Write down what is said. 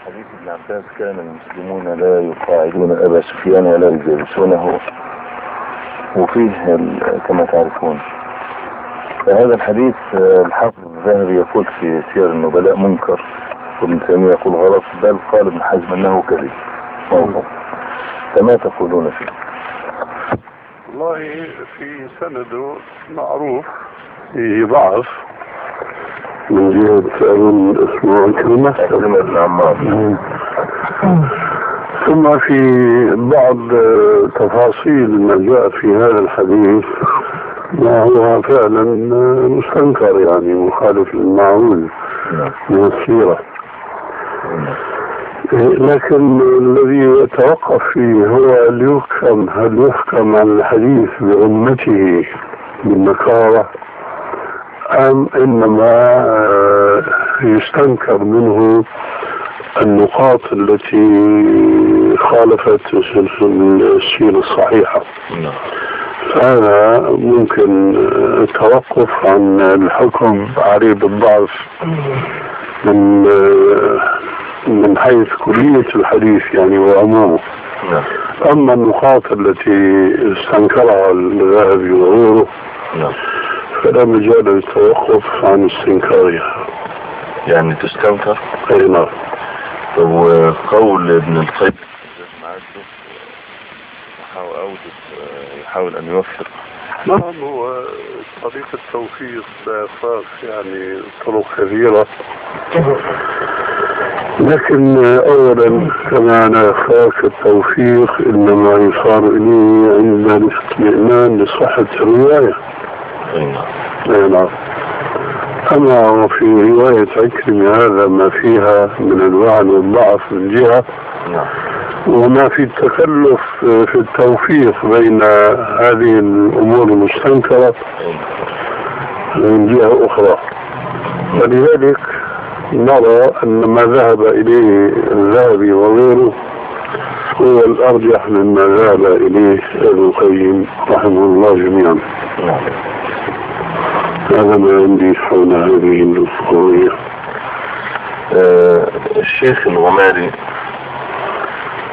حديث ابن عباس كان المسلمون لا يقاعدون أبا سفيان ولا يجالسونه، وفيه كما تعرفون هذا الحديث الحافظ الذهبي يقول في سير النبلاء منكر، وابن تيمية يقول غلط، بل قال ابن حزم أنه كذب موضوع. فما تقولون فيه؟ والله في سنده معروف فيه ضعف من جهة أظن اسمه عكرمة بن عمار. ثم في بعض تفاصيل ما جاء في هذا الحديث ما هو فعلا مستنكر، يعني مخالف للمعقول من السيرة. لكن الذي يتوقف فيه هو هل يحكم على الحديث بأمته بالنكارة أم إنما يستنكر منه النقاط التي خالفت السيرة الصحيحة. فهذا ممكن التوقف عن الحكم عليه بالضعف من حيث كلية الحديث يعني وعمومه. أما النقاط التي استنكرها الذهبي وغيره فلا مجال للتوقف عن استنكارها، يعني تستنكر. أي نعم. وقول ابن القيم يحاول أن يوفق. نعم، هو طريقة التوفيق بأساس يعني طرق كثيرة، لكن أولا كما لا يخفاك التوفيق إنما يصار إليه عند الاطمئنان لصحة الرواية. أي نعم. أما وفي رواية عكرمة هذا ما فيها من الوعن والضعف من جهة، وما في التكلف في التوفيق بين هذه الأمور المستنكرة من جهة أخرى. ولذلك نرى أن ما ذهب إليه الذهبي وغيره هو الأرجح مما ذهب إليه ابن القيم رحمه الله جميعا. هذا ما عندي حول هذه القضية. الشيخ الغماري